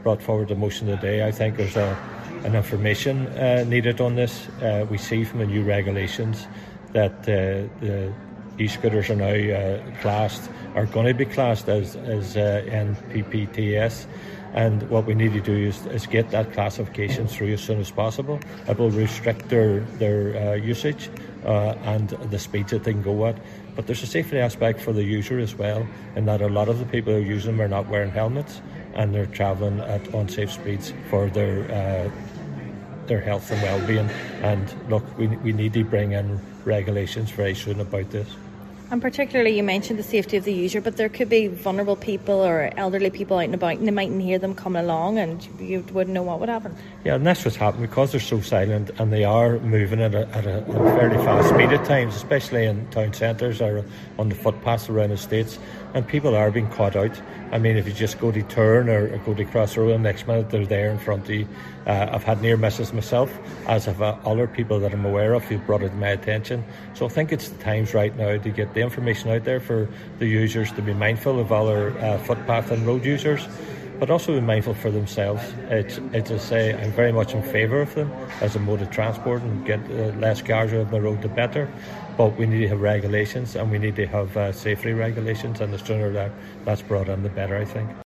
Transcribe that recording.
brought forward the motion today. I think there's an information needed on this. We see from the new regulations that the e-scooters are now are going to be classed as NPPTS. And what we need to do is get that classification through as soon as possible. It will restrict their usage and the speeds that they can go at. But there's a safety aspect for the user as well, in that a lot of the people who are using them are not wearing helmets and they're travelling at unsafe speeds for their health and well-being. And look, we need to bring in regulations very soon about this. And particularly, you mentioned the safety of the user, but there could be vulnerable people or elderly people out and about, and they mightn't hear them coming along, and you wouldn't know what would happen. Yeah, and that's what's happened, because they're so silent and they are moving at a fairly fast speed at times, especially in town centres or on the footpaths around the estates, and people are being caught out. I mean, if you just go to turn or go to cross the road, the next minute they're there in front of you. I've had near misses myself, as have other people that I'm aware of who've brought it to my attention. So I think it's the times right now to get the information out there for the users to be mindful of other footpath and road users, but also be mindful for themselves. It's to say, I'm very much in favour of them as a mode of transport, and get less cars on the road the better. But we need to have regulations, and we need to have safety regulations, and the sooner that's brought in, the better, I think.